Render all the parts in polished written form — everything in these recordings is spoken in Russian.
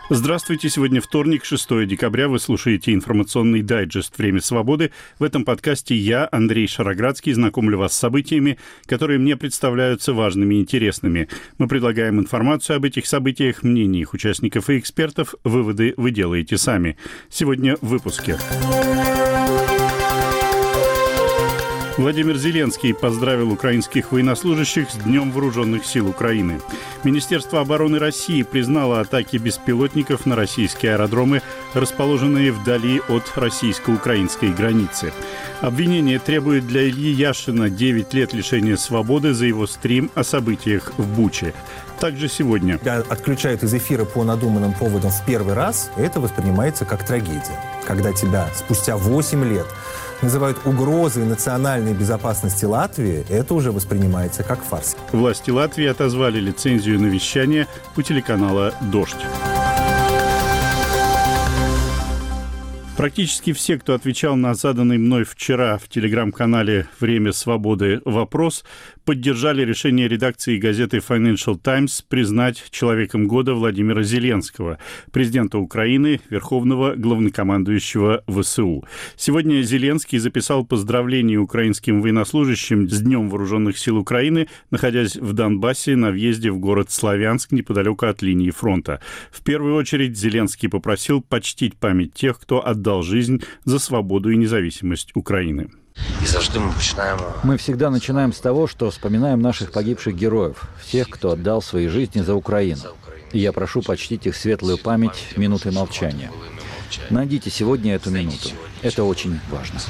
Здравствуйте, сегодня вторник, 6 декабря. Вы слушаете информационный дайджест «Время свободы». В этом подкасте я, Андрей Шароградский, знакомлю вас с событиями, которые мне представляются важными и интересными. Мы предлагаем информацию об этих событиях, мнения их участников и экспертов. Выводы вы делаете сами. Сегодня в выпуске. Владимир Зеленский поздравил украинских военнослужащих с Днем Вооруженных сил Украины. Министерство обороны России признало атаки беспилотников на российские аэродромы, расположенные вдали от российско-украинской границы. Обвинение требует для Ильи Яшина 9 лет лишения свободы за его стрим о событиях в Буче. Также сегодня. Когда отключают из эфира по надуманным поводам в первый раз, это воспринимается как трагедия. Когда тебя спустя 8 лет называют угрозой национальной безопасности Латвии, это уже воспринимается как фарс. Власти Латвии отозвали лицензию на вещание у телеканала «Дождь». Практически все, кто отвечал на заданный мной вчера в телеграм-канале «Время свободы» вопрос, поддержали решение редакции газеты Financial Times признать человеком года Владимира Зеленского, президента Украины, верховного главнокомандующего ВСУ. Сегодня Зеленский записал поздравления украинским военнослужащим с Днем Вооруженных сил Украины, находясь в Донбассе на въезде в город Славянск неподалеку от линии фронта. В первую очередь Зеленский попросил почтить память тех, кто отдал жизнь за свободу и независимость Украины. Мы всегда начинаем с того, что вспоминаем наших погибших героев, всех, кто отдал свои жизни за Украину. И я прошу почтить их светлую память минутой молчания. Найдите сегодня эту минуту. Это очень важно.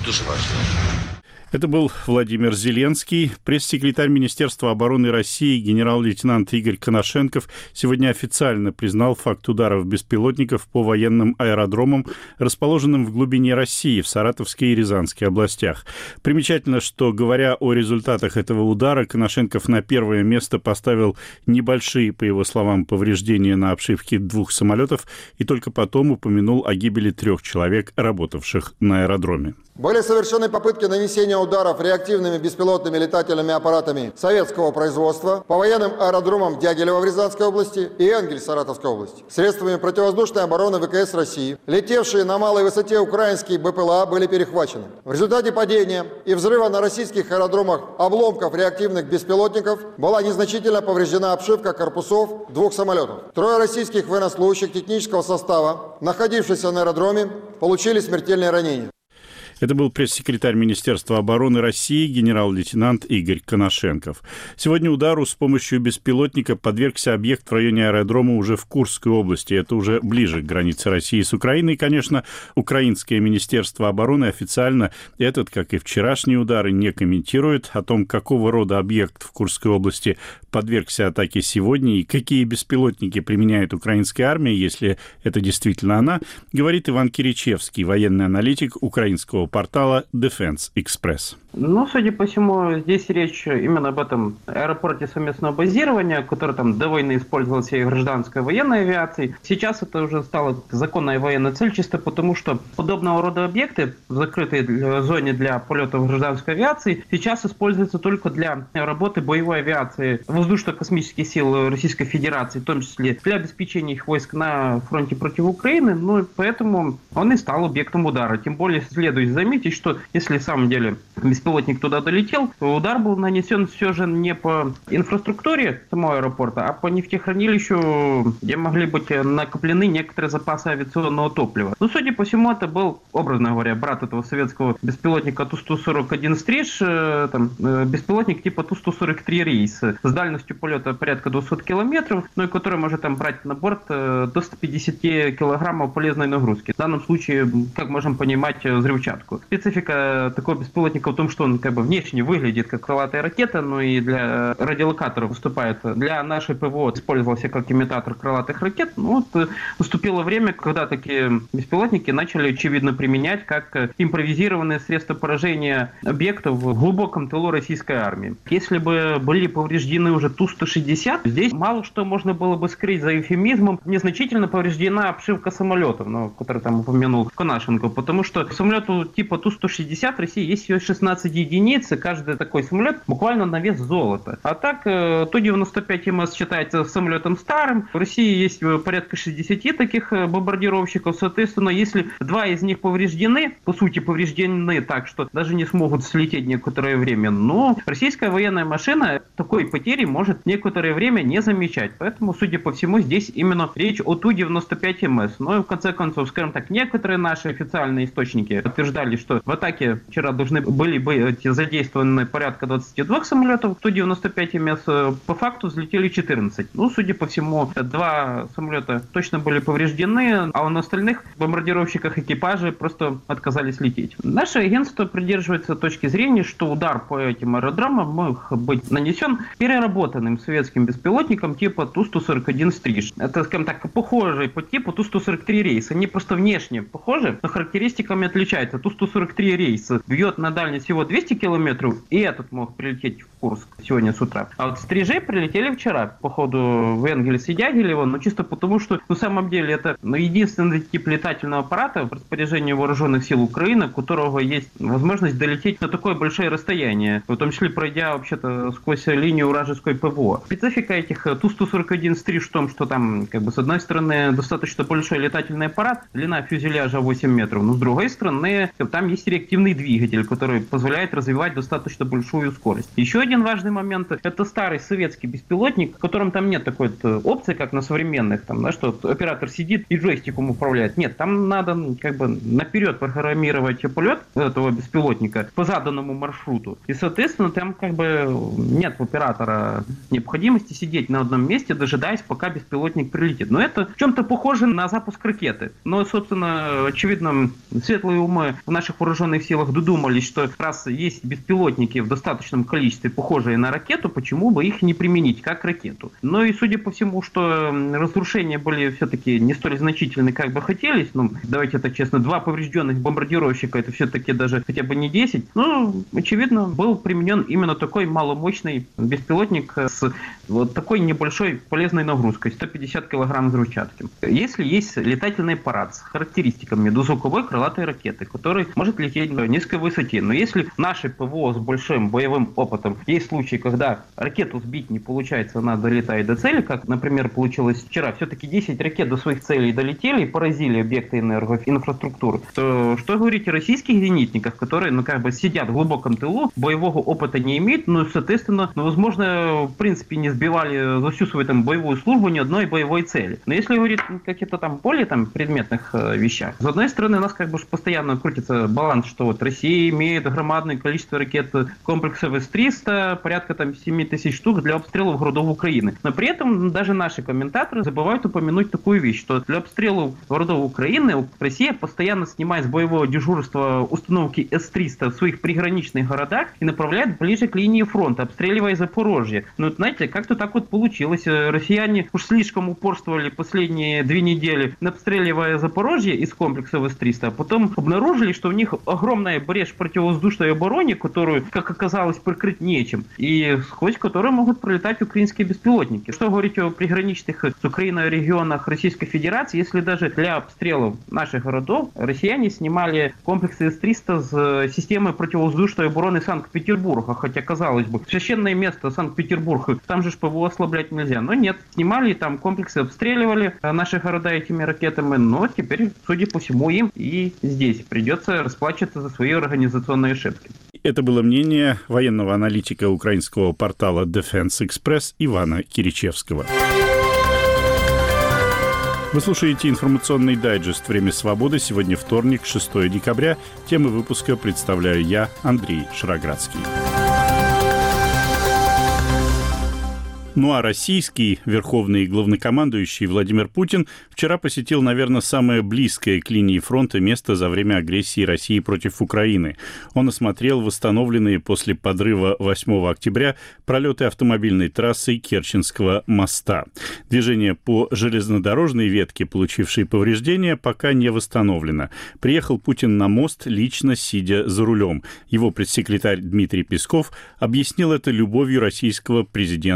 Это был Владимир Зеленский. Пресс-секретарь Министерства обороны России генерал-лейтенант Игорь Коношенков сегодня официально признал факт ударов беспилотников по военным аэродромам, расположенным в глубине России, в Саратовской и Рязанской областях. Примечательно, что, говоря о результатах этого удара, Коношенков на первое место поставил небольшие, по его словам, повреждения на обшивке 2 самолетов и только потом упомянул о гибели 3 человек, работавших на аэродроме. Были совершены попытки нанесения ударов реактивными беспилотными летательными аппаратами советского производства по военным аэродромам Дягилева в Рязанской области и Энгель в Саратовской области. Средствами противовоздушной обороны ВКС России летевшие на малой высоте украинские БПЛА были перехвачены. В результате падения и взрыва на российских аэродромах обломков реактивных беспилотников была незначительно повреждена обшивка корпусов 2 самолетов. 3 российских военнослужащих технического состава, находившихся на аэродроме, получили смертельные ранения. Это был пресс-секретарь Министерства обороны России генерал-лейтенант Игорь Коношенков. Сегодня удару с помощью беспилотника подвергся объект в районе аэродрома уже в Курской области. Это уже ближе к границе России с Украиной. И, конечно, Украинское Министерство обороны официально этот, как и вчерашние удары, не комментирует. О том, какого рода объект в Курской области подвергся атаке сегодня и какие беспилотники применяет украинская армия, если это действительно она, говорит Иван Киричевский, военный аналитик украинского портала Defense Express. Судя по всему, здесь речь именно об этом аэропорте совместного базирования, который там до войны использовался и гражданской военной авиацией. Сейчас это уже стало законная военная цель, чисто потому, что подобного рода объекты в закрытой зоне для полетов гражданской авиации сейчас используются только для работы боевой авиации воздушно-космических сил Российской Федерации, в том числе для обеспечения их войск на фронте против Украины. Поэтому он и стал объектом удара. Тем более следует заметить, что если в самом деле беспилотник туда долетел, то удар был нанесен все же не по инфраструктуре самого аэропорта, а по нефтехранилищу, где могли быть накоплены некоторые запасы авиационного топлива. Судя по всему, это был, образно говоря, брат этого советского беспилотника Ту-141 «Стриж», беспилотник типа Ту-143 «Рейс» с дальностью полета порядка 200 километров, и который может брать на борт до 150 килограммов полезной нагрузки. В данном случае, как можем понимать, взрывчатку. Специфика такого беспилотника в том, что он внешне выглядит как крылатая ракета, но и для радиолокаторов выступает. Для нашей ПВО использовался как имитатор крылатых ракет. Наступило время, когда такие беспилотники начали, очевидно, применять как импровизированные средства поражения объектов в глубоком тылу российской армии. Если бы были повреждены уже Ту-160, здесь мало что можно было бы скрыть за эвфемизмом. Незначительно повреждена обшивка самолетов, который там упомянул Коношенков, потому что самолету типа Ту-160 в России есть всего 16 12 единиц, и каждый такой самолет буквально на вес золота. А так, Ту-95МС считается самолетом старым. В России есть порядка 60 таких бомбардировщиков. Соответственно, если 2 из них повреждены, по сути повреждены так, что даже не смогут слететь некоторое время, но российская военная машина такой потери может некоторое время не замечать. Поэтому, судя по всему, здесь именно речь о Ту-95МС. Но и в конце концов, скажем так, некоторые наши официальные источники утверждали, что в атаке вчера должны были быть задействованы порядка 22 самолетов Ту-95МС. По факту взлетели 14. Ну, судя по всему, 2 самолета точно были повреждены, а на остальных бомбардировщиках экипажи просто отказались лететь. Наше агентство придерживается точки зрения, что удар по этим аэродромам мог быть нанесен переработанным советским беспилотником типа Ту-141 «Стриж». Это, скажем так, похожий по типу Ту-143 рейс. Они просто внешне похожи, но характеристиками отличаются. Ту-143 рейс бьет на дальность всего 200 километров, и этот мог прилететь в Курск сегодня с утра. А вот «Стрижи» прилетели вчера, походу, в Энгельс и Дягилево, но чисто потому, что на самом деле это единственный тип летательного аппарата в распоряжении вооруженных сил Украины, у которого есть возможность долететь на такое большое расстояние, в том числе пройдя вообще-то сквозь линию вражеской ПВО. Специфика этих Ту-141 «Стриж» в том, что там, с одной стороны, достаточно большой летательный аппарат, длина фюзеляжа 8 метров, но с другой стороны, там есть реактивный двигатель, который позволяет развивать достаточно большую скорость. Еще один важный момент — это старый советский беспилотник, в котором там нет такой опции, как на современных, что оператор сидит и джойстиком управляет. Нет, там надо наперед программировать полет этого беспилотника по заданному маршруту. И, соответственно, там нет у оператора необходимости сидеть на одном месте, дожидаясь, пока беспилотник прилетит. Но это в чем-то похоже на запуск ракеты. Но, собственно, очевидно, светлые умы в наших вооруженных силах додумались, что раз есть беспилотники в достаточном количестве, похожие на ракету, почему бы их не применить как ракету. Но и судя по всему, что разрушения были все-таки не столь значительны, как бы хотелось, давайте так честно, 2 поврежденных бомбардировщика, это все-таки даже хотя бы не 10, очевидно, был применен именно такой маломощный беспилотник с вот такой небольшой полезной нагрузкой, 150 килограмм взрывчатки. Если есть летательный аппарат с характеристиками дозвуковой крылатой ракеты, который может лететь на низкой высоте, но если наши ПВО с большим боевым опытом, есть случаи, когда ракету сбить не получается, она долетает до цели, как, например, получилось вчера, все-таки 10 ракет до своих целей долетели и поразили объекты энергоинфраструктуры, то что говорить о российских зенитниках, которые, сидят в глубоком тылу, боевого опыта не имеют, соответственно, возможно, в принципе, не сбивали за всю свою боевую службу ни одной боевой цели. Но если говорить о каких-то более предметных вещах, с одной стороны, у нас постоянно крутится баланс, что Россия имеет громадное количество ракет комплексов С-300, порядка 7 тысяч штук для обстрелов городов Украины. Но при этом даже наши комментаторы забывают упомянуть такую вещь, что для обстрелов городов Украины Россия постоянно снимает с боевого дежурства установки С-300 в своих приграничных городах и направляет ближе к линии фронта, обстреливая Запорожье. Знаете, как-то так получилось. Россияне уж слишком упорствовали последние 2 недели, обстреливая Запорожье из комплекса С-300, а потом обнаружили, что у них огромная брешь в противовоздушной обороне, которую, как оказалось, прикрыть нечем, и сквозь которую могут пролетать украинские беспилотники. Что говорить о приграничных с Украиной регионах Российской Федерации, если даже для обстрелов наших городов россияне снимали комплексы С-300 с системой противовоздушной обороны Санкт-Петербурга, хотя, казалось бы, священное место Санкт-Петербург, там же ПВО ослаблять нельзя. Но нет, снимали, там комплексы обстреливали наши города этими ракетами, но теперь, судя по всему, им и здесь придется расплачиваться за свои организационные ошибки. Это было мнение военного аналитика украинского портала Defense Express Ивана Киричевского. Вы слушаете информационный дайджест «Время свободы». Сегодня вторник, 6 декабря. Темы выпуска представляю я, Андрей Шароградский. Ну а российский верховный главнокомандующий Владимир Путин вчера посетил, наверное, самое близкое к линии фронта место за время агрессии России против Украины. Он осмотрел восстановленные после подрыва 8 октября пролеты автомобильной трассы Керченского моста. Движение по железнодорожной ветке, получившей повреждения, пока не восстановлено. Приехал Путин на мост, лично сидя за рулем. Его пресс-секретарь Дмитрий Песков объяснил это любовью российского президента к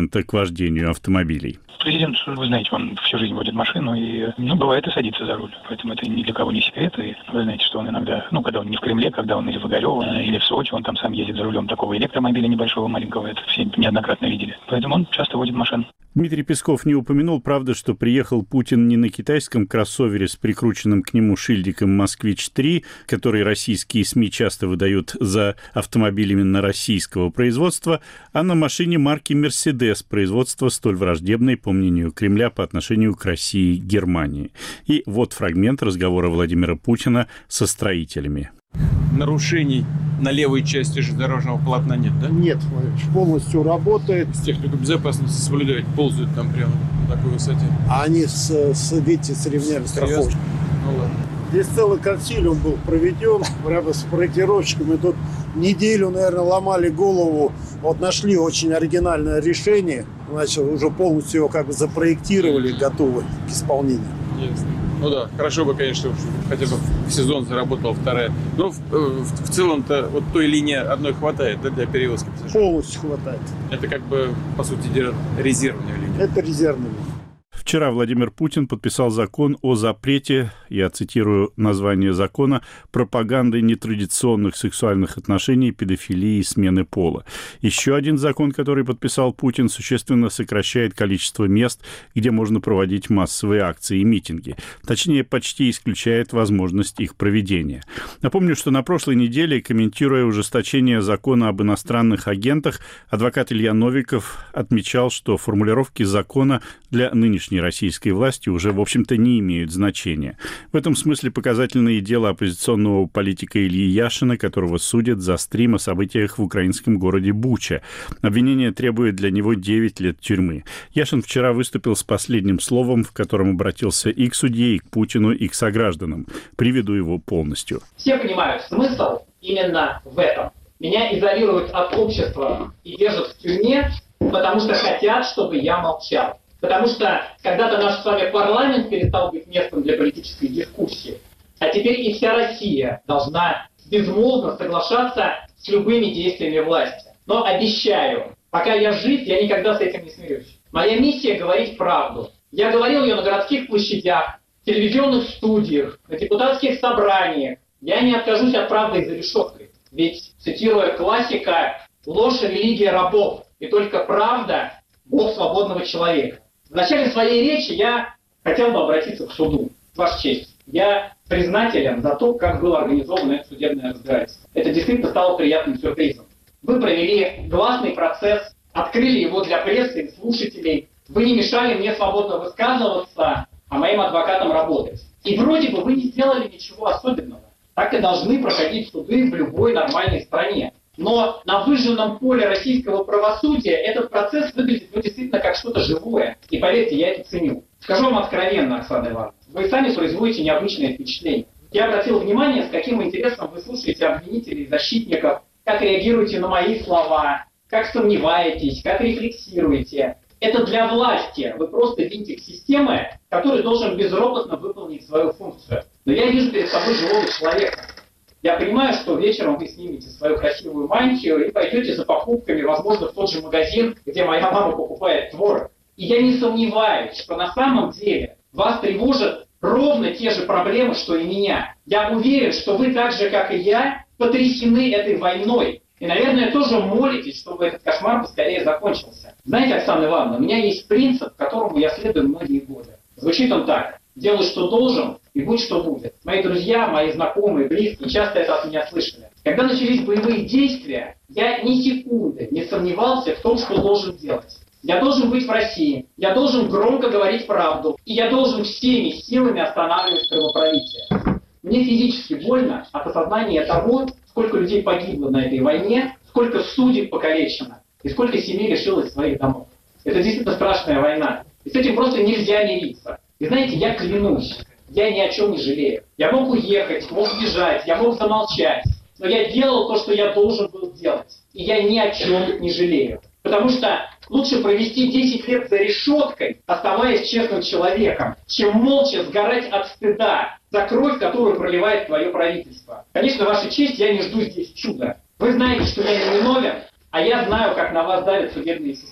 вождению автомобилей. Президент, вы знаете, он всю жизнь водит машину, и, бывает и садится за руль. Поэтому это ни для кого не секрет. И вы знаете, что он иногда, когда он не в Кремле, когда он или в Огарево, или в Сочи, он там сам ездит за рулем такого электромобиля небольшого, маленького. Это все неоднократно видели. Поэтому он часто водит машину. Дмитрий Песков не упомянул, правда, что приехал Путин не на китайском кроссовере с прикрученным к нему шильдиком «Москвич-3», который российские СМИ часто выдают за автомобиль именно российского производства, а на машине марки «Мерседес» производства столь враждебной, по мнению Кремля, по отношению к России и Германии. И вот фрагмент разговора Владимира Путина со строителями. Нарушений на левой части железнодорожного полотна нет, да? Нет, полностью работает. Технику безопасности соблюдают, ползают там прямо на такой высоте. А они видите, с ремнями страховки. Ну ладно. Здесь целый консилиум был проведен прямо с проектировщиками. Тут неделю, наверное, ломали голову. Вот нашли очень оригинальное решение. Значит, уже полностью его запроектировали, готовы к исполнению. Ясно. Ну да, хорошо бы, конечно, хотя бы в сезон заработала вторая. Но в целом-то вот той линии одной хватает, да, для перевозки пассажиров? Полностью хватает. Это по сути дела, резервная линия. Это резервная линия. Вчера Владимир Путин подписал закон о запрете, я цитирую название закона, пропаганды нетрадиционных сексуальных отношений, педофилии и смены пола. Еще один закон, который подписал Путин, существенно сокращает количество мест, где можно проводить массовые акции и митинги. Точнее, почти исключает возможность их проведения. Напомню, что на прошлой неделе, комментируя ужесточение закона об иностранных агентах, адвокат Илья Новиков отмечал, что формулировки закона для нынешней российской власти уже, в общем-то, не имеют значения. В этом смысле показательное дело оппозиционного политика Ильи Яшина, которого судят за стрим о событиях в украинском городе Буча. Обвинение требует для него 9 лет тюрьмы. Яшин вчера выступил с последним словом, в котором обратился и к судье, и к Путину, и к согражданам. Приведу его полностью. Все понимают смысл именно в этом. Меня изолируют от общества и держат в тюрьме, потому что хотят, чтобы я молчал. Потому что когда-то наш с вами парламент перестал быть местом для политической дискуссии, а теперь и вся Россия должна безмолвно соглашаться с любыми действиями власти. Но обещаю, пока я жив, я никогда с этим не смирюсь. Моя миссия — говорить правду. Я говорил ее на городских площадях, в телевизионных студиях, на депутатских собраниях. Я не откажусь от правды за решеткой. Ведь, цитируя классика, ложь — религия рабов, и только правда — Бог свободного человека. В начале своей речи я хотел бы обратиться к суду. Ваша честь, я признателен за то, как было организовано это судебное разбирательство. Это действительно стало приятным сюрпризом. Вы провели гласный процесс, открыли его для прессы и слушателей. Вы не мешали мне свободно высказываться, а моим адвокатам работать. И вроде бы вы не сделали ничего особенного. Так и должны проходить суды в любой нормальной стране. Но на выжженном поле российского правосудия этот процесс выглядит действительно как что-то живое. И поверьте, я это ценю. Скажу вам откровенно, Оксана Ивановна, вы сами производите необычное впечатление. Я обратил внимание, с каким интересом вы слушаете обвинителей и защитников, как реагируете на мои слова, как сомневаетесь, как рефлексируете. Это для власти. Вы просто винтик системы, который должен безропотно выполнить свою функцию. Но я вижу перед собой живого человека. Я понимаю, что вечером вы снимете свою красивую мантию и пойдете за покупками, возможно, в тот же магазин, где моя мама покупает творог. И я не сомневаюсь, что на самом деле вас тревожат ровно те же проблемы, что и меня. Я уверен, что вы так же, как и я, потрясены этой войной. И, наверное, тоже молитесь, чтобы этот кошмар поскорее закончился. Знаете, Оксана Ивановна, у меня есть принцип, которому я следую многие годы. Звучит он так. Делай, что должен, и будь, что будет. Мои друзья, мои знакомые, близкие часто это от меня слышали. Когда начались боевые действия, я ни секунды не сомневался в том, что должен делать. Я должен быть в России, я должен громко говорить правду, и я должен всеми силами останавливать кровопролитие. Мне физически больно от осознания того, сколько людей погибло на этой войне, сколько судеб покалечено, и сколько семей лишилось своих домов. Это действительно страшная война. И с этим просто нельзя мириться. И знаете, я клянусь, я ни о чем не жалею. Я мог уехать, мог сбежать, я мог замолчать. Но я делал то, что я должен был делать. И я ни о чем не жалею. Потому что лучше провести 10 лет за решеткой, оставаясь честным человеком, чем молча сгорать от стыда за кровь, которую проливает твое правительство. Конечно, Ваша честь, я не жду здесь чуда. Вы знаете, что я не виновен, а я знаю, как на вас давят судебные системы.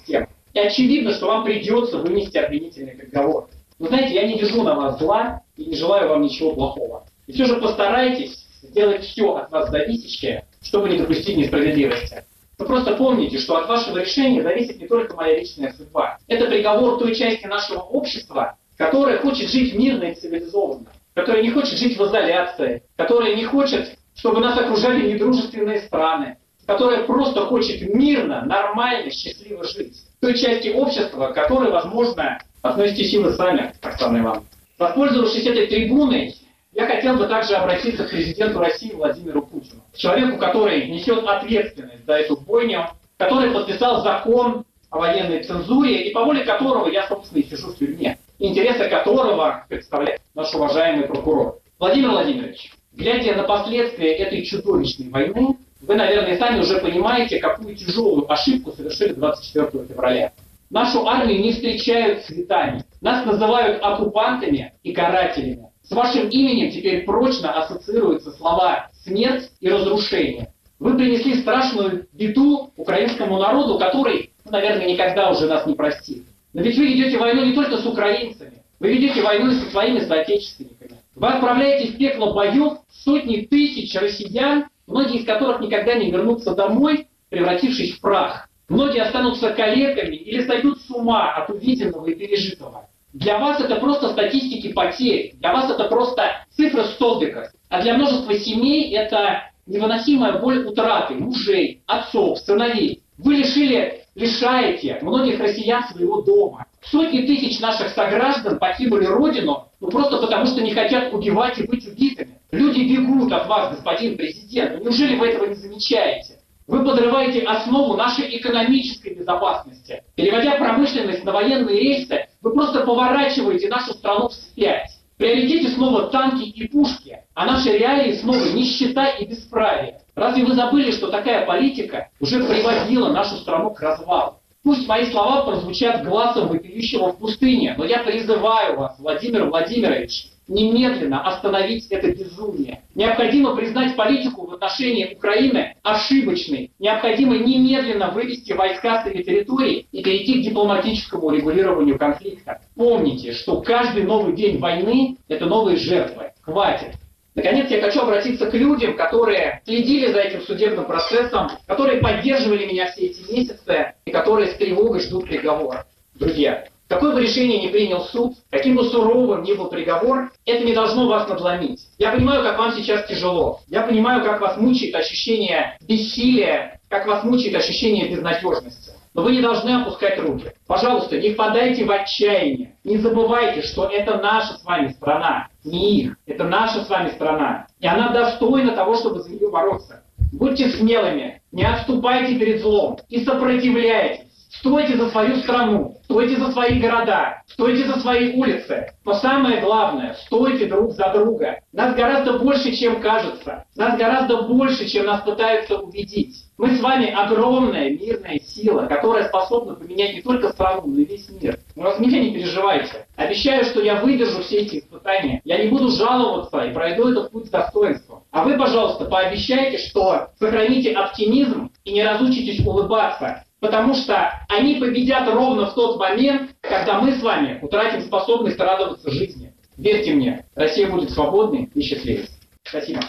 И очевидно, что вам придется вынести обвинительный приговор. Но знаете, я не держу на вас зла и не желаю вам ничего плохого. И все же постарайтесь сделать все от вас зависящее, чтобы не допустить несправедливости. Вы просто помните, что от вашего решения зависит не только моя личная судьба. Это приговор той части нашего общества, которая хочет жить мирно и цивилизованно, которая не хочет жить в изоляции, которая не хочет, чтобы нас окружали недружественные страны, которая просто хочет мирно, нормально, счастливо жить. Той части общества, к которой, возможно, относитесь и вы сами, Оксана Ивановна. Воспользовавшись этой трибуной, я хотел бы также обратиться к президенту России Владимиру Путину, человеку, который несет ответственность за эту бойню, который подписал закон о военной цензуре и по воле которого я, собственно, и сижу в тюрьме, интересы которого представляет наш уважаемый прокурор. Владимир Владимирович, глядя на последствия этой чудовищной войны, вы, наверное, сами уже понимаете, какую тяжелую ошибку совершили 24 февраля. Нашу армию не встречают цветами. Нас называют оккупантами и карателями. С вашим именем теперь прочно ассоциируются слова «смерть» и «разрушение». Вы принесли страшную беду украинскому народу, который, наверное, никогда уже нас не простит. Но ведь вы ведете войну не только с украинцами. Вы ведете войну и со своими соотечественниками. Вы отправляете в пекло боев сотни тысяч россиян, многие из которых никогда не вернутся домой, превратившись в прах. Многие останутся калеками или сойдут с ума от увиденного и пережитого. Для вас это просто статистики потерь, для вас это просто цифры в столбиках. А для множества семей это невыносимая боль утраты мужей, отцов, сыновей. Вы лишаете многих россиян своего дома. Сотни тысяч наших сограждан покинули родину, просто потому что не хотят убивать и быть убитыми. Люди бегут от вас, господин президент. Неужели вы этого не замечаете? Вы подрываете основу нашей экономической безопасности. Переводя промышленность на военные рельсы, вы просто поворачиваете нашу страну вспять. В приоритете снова танки и пушки, а наши реалии снова нищета и бесправие. Разве вы забыли, что такая политика уже приводила нашу страну к развалу? Пусть мои слова прозвучат глазом вопиющего в пустыне, но я призываю вас, Владимир Владимирович, немедленно остановить это безумие. Необходимо признать политику в отношении Украины ошибочной. Необходимо немедленно вывести войска с этой территории и перейти к дипломатическому регулированию конфликта. Помните, что каждый новый день войны – это новые жертвы. Хватит. Наконец, я хочу обратиться к людям, которые следили за этим судебным процессом, которые поддерживали меня все эти месяцы и которые с тревогой ждут приговора. Друзья, какое бы решение ни принял суд, каким бы суровым ни был приговор, это не должно вас надломить. Я понимаю, как вам сейчас тяжело. Я понимаю, как вас мучает ощущение бессилия, как вас мучает ощущение безнадежности. Но вы не должны опускать руки. Пожалуйста, не впадайте в отчаяние. Не забывайте, что это наша с вами страна, не их. Это наша с вами страна. И она достойна того, чтобы за нее бороться. Будьте смелыми, не отступайте перед злом и сопротивляйтесь. Стойте за свою страну, стойте за свои города, стойте за свои улицы. Но самое главное, стойте друг за друга. Нас гораздо больше, чем кажется. Нас гораздо больше, чем нас пытаются убедить. Мы с вами огромная мирная сила, которая способна поменять не только страну, но и весь мир. Но раз меня не переживайте. Обещаю, что я выдержу все эти испытания. Я не буду жаловаться и пройду этот путь с достоинством. А вы, пожалуйста, пообещайте, что сохраните оптимизм и не разучитесь улыбаться. Потому что они победят ровно в тот момент, когда мы с вами утратим способность радоваться жизни. Верьте мне, Россия будет свободной и счастливой. Спасибо.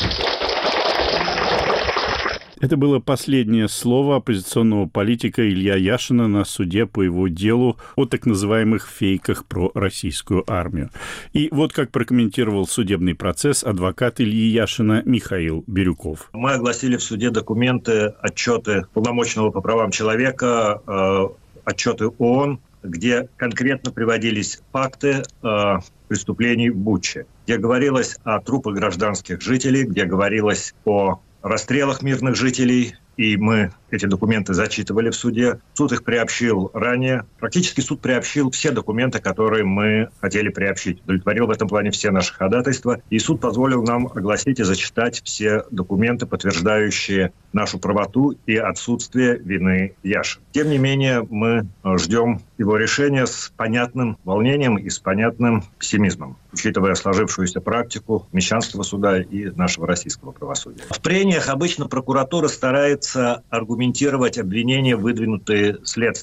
Это было последнее слово оппозиционного политика Илья Яшина на суде по его делу о так называемых фейках про российскую армию. И вот как прокомментировал судебный процесс адвокат Ильи Яшина Михаил Бирюков. Мы огласили в суде документы, отчеты Полномочного по правам человека, отчеты ООН, где конкретно приводились факты преступлений в Буче, где говорилось о трупах гражданских жителей, где говорилось о расстрелах мирных жителей, и мы эти документы зачитывали в суде. Суд их приобщил ранее. Практически суд приобщил все документы, которые мы хотели приобщить. Удовлетворил в этом плане все наши ходатайства. И суд позволил нам огласить и зачитать все документы, подтверждающие нашу правоту и отсутствие вины Яшина. Тем не менее, мы ждем его решения с понятным волнением и с понятным пессимизмом, учитывая сложившуюся практику мещанского суда и нашего российского правосудия. В прениях обычно прокуратура старается аргументировать обвинения, выдвинутые следствием.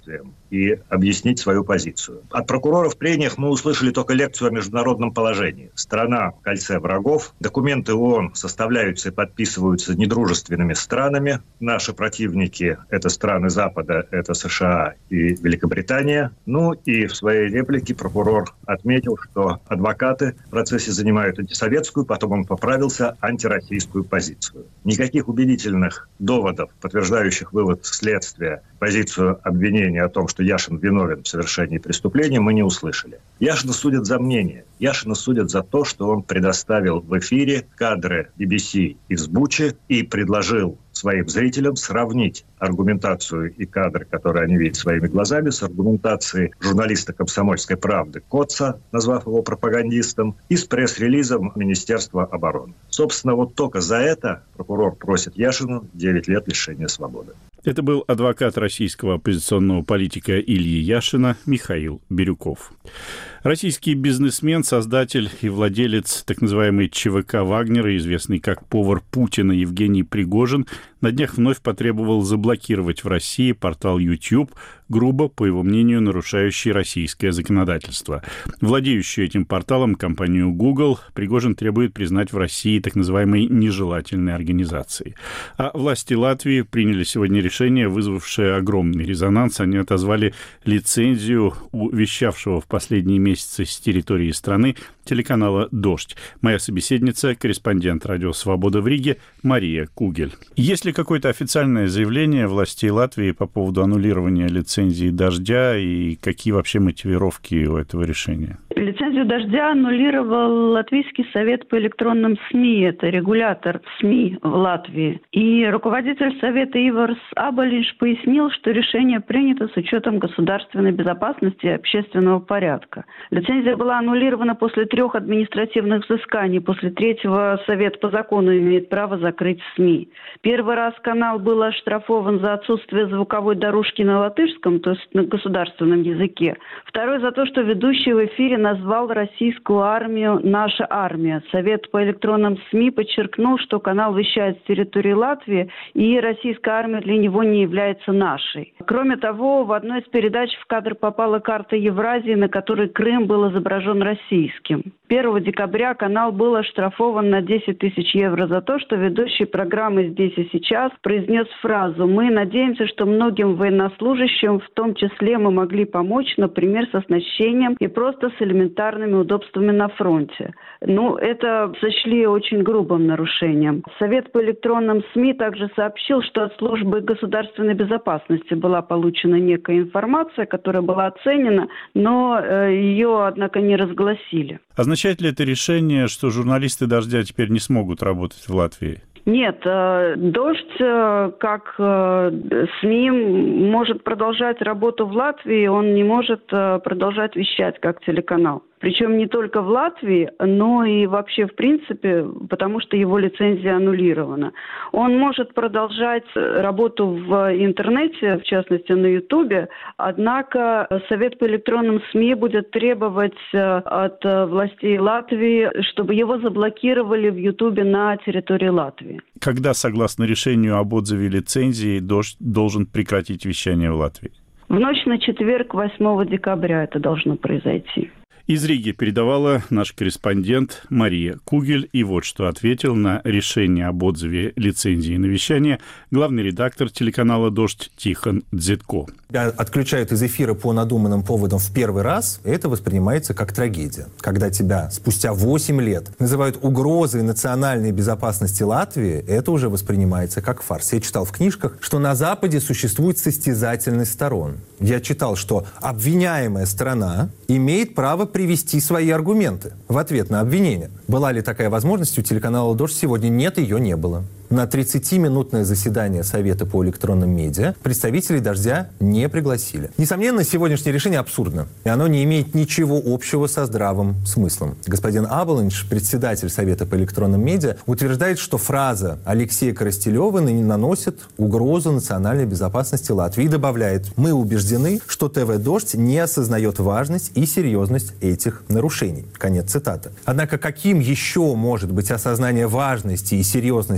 и объяснить свою позицию. От прокурора в прениях мы услышали только лекцию о международном положении. Страна в кольце врагов. Документы ООН составляются и подписываются недружественными странами. Наши противники – это страны Запада, это США и Великобритания. Ну и в своей реплике прокурор отметил, что адвокаты в процессе занимают антисоветскую, потом он поправился, антироссийскую позицию. Никаких убедительных доводов, подтверждающих вывод следствия, позицию обвинения о том, что Яшин виновен в совершении преступления, мы не услышали. Яшина судят за мнение. Яшина судят за то, что он предоставил в эфире кадры BBC из Бучи и предложил своим зрителям сравнить аргументацию и кадры, которые они видят своими глазами, с аргументацией журналиста «Комсомольской правды» Коца, назвав его пропагандистом, и с пресс-релизом Министерства обороны. Собственно, вот только за это прокурор просит Яшину 9 лет лишения свободы. Это был адвокат российского оппозиционного политика Ильи Яшина Михаил Бирюков. Российский бизнесмен, создатель и владелец так называемой ЧВК «Вагнера», известный как повар Путина Евгений Пригожин, на днях вновь потребовал заблокировать в России портал YouTube, грубо, по его мнению, нарушающий российское законодательство. Владеющую этим порталом компанию Google Пригожин требует признать в России так называемой нежелательной организацией. А власти Латвии приняли сегодня решение, вызвавшее огромный резонанс. Они отозвали лицензию у вещавшего в последние месяцы с территории страны телеканала «Дождь». Моя собеседница, корреспондент «Радио Свобода» в Риге Мария Кугель. Есть ли какое-то официальное заявление властей Латвии по поводу аннулирования лицензии «Дождя» и какие вообще мотивировки у этого решения? Лицензию «Дождя» аннулировал Латвийский совет по электронным СМИ. Это регулятор СМИ в Латвии. И руководитель совета Иварс Аболинш пояснил, что решение принято с учетом государственной безопасности и общественного порядка. Лицензия была аннулирована после 3 административных взысканий. После 3-го совет по закону имеет право закрыть СМИ. Первый раз канал был оштрафован за отсутствие звуковой дорожки на латышском, то есть на государственном языке. Второй за то, что ведущий в эфире назвал российскую армию «наша армия». Совет по электронным СМИ подчеркнул, что канал вещает с территории Латвии, и российская армия для него не является нашей. Кроме того, в одной из передач в кадр попала карта Евразии, на которой Крым был изображен российским. 1 декабря канал был оштрафован на 10 тысяч евро за то, что ведущий программы «Здесь и сейчас» произнес фразу «Мы надеемся, что многим военнослужащим, в том числе, мы могли помочь, например, с оснащением и просто с элементарными удобствами на фронте». Это сочли очень грубым нарушением. Совет по электронным СМИ также сообщил, что от службы государственной безопасности была получена некая информация, которая была оценена, но ее, однако, не разгласили. Означает ли это решение, что журналисты «Дождя» теперь не смогут работать в Латвии? Нет, «Дождь» как СМИ может продолжать работу в Латвии, он не может продолжать вещать как телеканал. Причем не только в Латвии, но и вообще в принципе, потому что его лицензия аннулирована. Он может продолжать работу в интернете, в частности на Ютубе, однако Совет по электронным СМИ будет требовать от властей Латвии, чтобы его заблокировали в Ютубе на территории Латвии. Когда, согласно решению об отзыве лицензии, «Дождь» должен прекратить вещание в Латвии? В ночь на четверг, 8 декабря это должно произойти. Из Риги передавала наш корреспондент Мария Кугель. И вот что ответил на решение об отзыве лицензии на вещание главный редактор телеканала «Дождь» Тихон Дзитко. Тебя отключают из эфира по надуманным поводам в первый раз, это воспринимается как трагедия. Когда тебя спустя 8 лет называют угрозой национальной безопасности Латвии, это уже воспринимается как фарс. Я читал в книжках, что на Западе существует состязательность сторон. Я читал, что обвиняемая сторона имеет право привести свои аргументы в ответ на обвинение. Была ли такая возможность у телеканала «Дождь» сегодня? Нет, ее не было. На 30-минутное заседание Совета по электронным медиа представителей «Дождя» не пригласили. Несомненно, сегодняшнее решение абсурдно, и оно не имеет ничего общего со здравым смыслом. Господин Аболинш, председатель Совета по электронным медиа, утверждает, что фраза Алексея Коростелева наносит угрозу национальной безопасности Латвии и добавляет: «Мы убеждены, что ТВ «Дождь» не осознает важность и серьезность этих нарушений». Конец цитаты. Однако каким еще может быть осознание важности и серьезности случая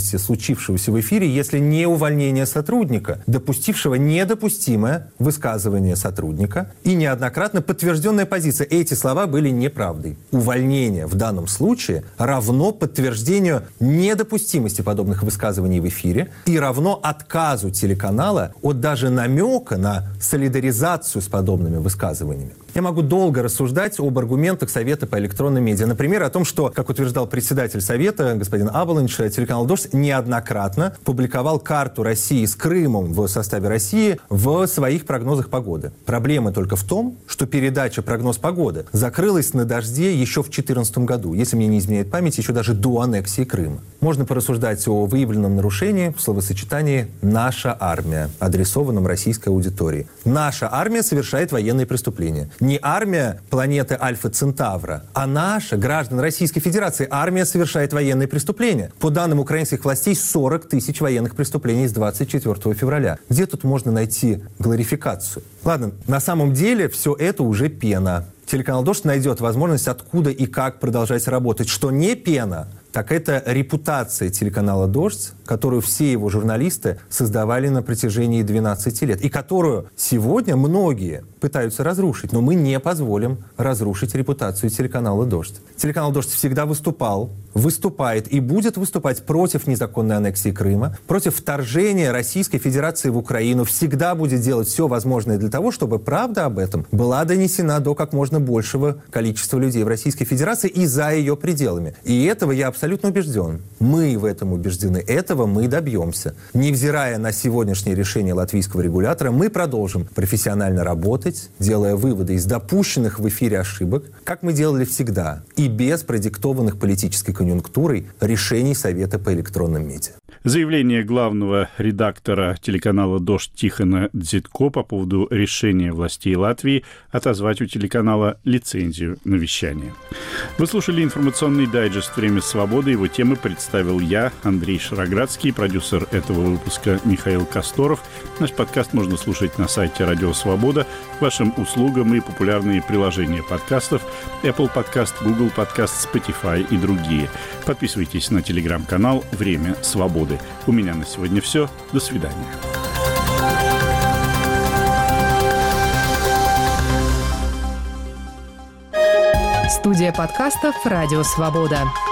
случившегося в эфире, если не увольнение сотрудника, допустившего недопустимое высказывание сотрудника и неоднократно подтвержденная позиция. Эти слова были неправдой. Увольнение в данном случае равно подтверждению недопустимости подобных высказываний в эфире и равно отказу телеканала от даже намека на солидаризацию с подобными высказываниями. Я могу долго рассуждать об аргументах Совета по электронным медиа. Например, о том, что, как утверждал председатель Совета, господин Абалинш, телеканал «Дождь» неоднократно публиковал карту России с Крымом в составе России в своих прогнозах погоды. Проблема только в том, что передача «Прогноз погоды» закрылась на «Дожде» еще в 2014 году, если мне не изменяет память, еще даже до аннексии Крыма. Можно порассуждать о выявленном нарушении в словосочетании «наша армия», адресованном российской аудитории. Наша армия совершает военные преступления. Не армия планеты Альфа Центавра, а наша, граждан Российской Федерации, армия совершает военные преступления. По данным украинских властей, 40 тысяч военных преступлений с 24 февраля. Где тут можно найти глорификацию? Ладно, на самом деле все это уже пена. Телеканал «Дождь» найдет возможность, откуда и как продолжать работать. Что не пена, так это репутация телеканала «Дождь», которую все его журналисты создавали на протяжении 12 лет, и которую сегодня многие пытаются разрушить. Но мы не позволим разрушить репутацию телеканала «Дождь». Телеканал «Дождь» всегда выступал, выступает и будет выступать против незаконной аннексии Крыма, против вторжения Российской Федерации в Украину, всегда будет делать все возможное для того, чтобы правда об этом была донесена до как можно большего количества людей в Российской Федерации и за ее пределами. И этого я абсолютно убежден. Мы в этом убеждены. Этого мы добьемся. Невзирая на сегодняшнее решение латвийского регулятора, мы продолжим профессионально работать, делая выводы из допущенных в эфире ошибок, как мы делали всегда, и без продиктованных политической конъюнктурой решений Совета по электронным медиа. Заявление главного редактора телеканала «Дождь» Тихона Дзитко по поводу решения властей Латвии отозвать у телеканала лицензию на вещание. Вы слушали информационный дайджест «Время свободы». Его темы представил я, Андрей Шароградский, продюсер этого выпуска Михаил Косторов. Наш подкаст можно слушать на сайте «Радио Свобода», к вашим услугам и популярные приложения подкастов Apple Podcast, Google Podcast, Spotify и другие. Подписывайтесь на телеграм-канал «Время свободы». У меня на сегодня все. До свидания. Студия подкастов «Радио Свобода».